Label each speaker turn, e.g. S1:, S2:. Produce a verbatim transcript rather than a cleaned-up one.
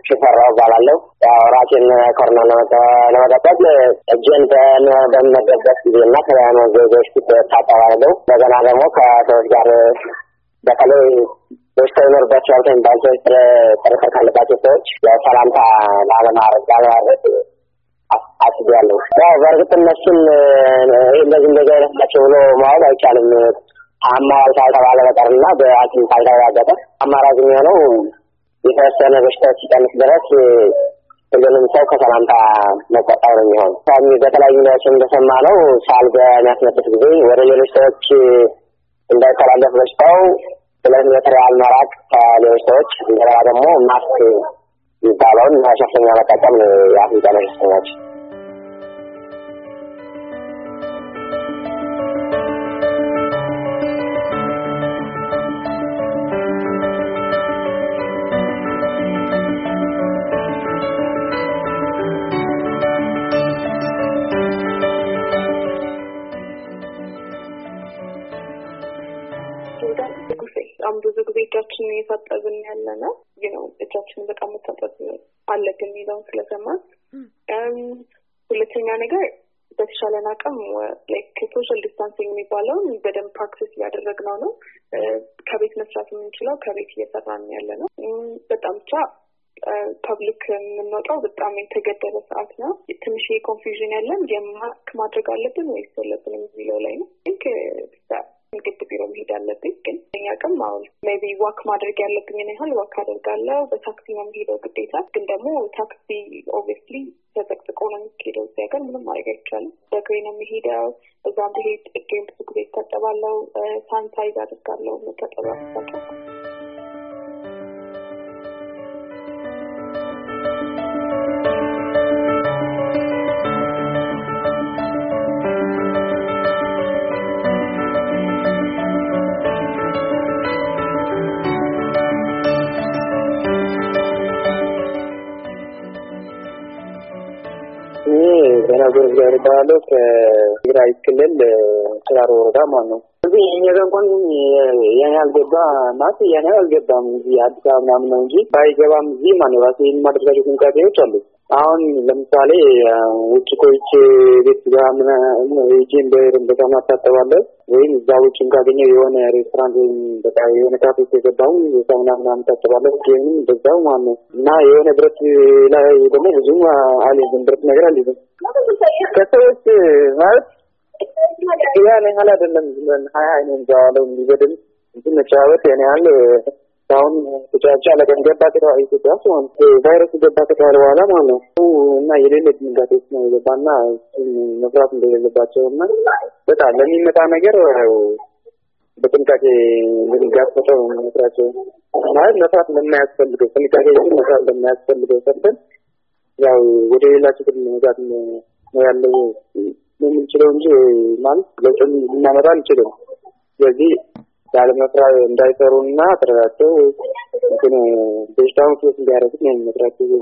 S1: ሽፈራው ባላለው ራሴን ኮሮና ለመጠበቅ እጄን በመደበቅ ጊዜና ከያነው ዜጎች ተታጣዋለው በገና ደግሞ ከሰዎች ጋር በተለይ በስተይኖር በቻልተን ባልተይ ተረከ ካለባቸው ሰዎች ሰላምታ ለማድረግ ለማድረግ አስቢያለሁ። ያው በርግጥ እነሱን እንደዚህ እንደዚህ አይነታቸው ብሎ ማወቅ አይቻልም። አማራጭ ካልተባለ በቀርና በአኪም ካልተረጋገጠ አማራጭ የሚሆነው የተወሰነ በሽታ ሲቀንስ ድረስ ሁሉንም ሰው ከሰላምታ መቆጠብ ነው የሚሆነው። ታሚ በተለያዩ ነገሮች እንደሰማነው ሳል በሚያስነጥስ ጊዜ ወደ ሌሎች ሰዎች እንዳይተላለፍ በሽታው ሁለት ሜትር ያህል መራቅ ከሌሎች ሰዎች እንደገና ደግሞ ማስክ ይባላውን ማሸፈኛ መጠቀም ነው የአፍንጫ መሸፈኛዎች።
S2: አም ብዙ ጊዜ እጃችን እየታጠብን ያለና you know እጃችን በጣም መታጠብ አለብን የሚለው ስለሰማን እም ሁለተኛ ነገር በተሻለና አቅም like social distancing የሚባለው በደንብ ፕራክቲስ ያደረግነው ነው ከቤት መስራት የምንችለው ከቤት እየሰራን ያለነው በጣም ብቻ ፐብሊክ የምንወጣው በጣም የተገደበ ሰዓት ነው ትንሽ ኮንፊውዥን ያለን የማስክ ማድረግ አለብን ወይስ የለብንም የሚለው ላይ ነው እንክ ግድ ቢሮ መሄድ አለብኝ ግን እኛ ቀን ማው ሜቢ ዋክ ማድረግ ያለብኝ ነው ያህል ዋክ አደርጋለሁ በታክሲ ነው የምሄደው ግዴታ ግን ደግሞ ታክሲ ኦብቪየስሊ ተጠቅጥቆ ነው የሚሄደው ያገር ምንም ማድረግ አይቻልም በእግሬ ነው የምሄደው እዛም ብሄድ እጄን ብዙ ጊዜ ታጠባለሁ ሳኒታይዝ አደርጋለሁ መታጠብ አስፈላጊ
S1: በነገር ጋር ባለው ከግራይ ክልል ተራሮ ወረዳ ማለት ነው እዚህ የኛን የኛል ገባ ማለት የኛል ገባም እዚህ አዲስ አበባ ምናምን ነው እንጂ ባይገባም እዚህ ማለት ነው እዚህ ማድረጋቸው እንቃጤዎች አሉ አሁን ለምሳሌ ውጭ ቆይቼ ቤት ጋር ምን እጄን በደንብ ተማታጠባለሁ ወይም እዛው ውጭ እንጋገኘው የሆነ ሬስቶራንት ወይም በቃ የሆነ ካፌ ተገባው እዛውና ምናምን ታጠባለሁ ግን በዛው ማለት ነው እና የሆነ ብረት ላይ ደግሞ ብዙም አለኝ ብረት ነገር አለኝ ከሰዎች ማለት ያኔ ሀላ አይደለም ምን ሃያ አይነን ዛለው እንዲገድም እንትን መጫወት ያኔ አለ ታውን ተጫጫ ለገንገባ ተራ ኢትዮጵያ ሲሆን ቫይረስ ገባ ተካለ በኋላ ማለት ነው እና የሌለ ድንጋጤዎች ነው የገባና መፍራት እንደሌለባቸው እና በጣም ለሚመጣ ነገር በጥንቃቄ ልንጋፈጠው መስራቸው ማለት መፍራት ለማያስፈልገው ጥንቃቄ መስራት ለማያስፈልገው ሰጥተን ያው ወደ ሌላ ችግር መጋት ነው ያለው ምን ይችላል እንጂ ማለት ለጥም እናመራ እንችላለን ስለዚህ ያለመፍራት እንዳይሰሩና ተረጋግተው ግን በሽታውን እንዲያረጉ ነው የሚመክራቸው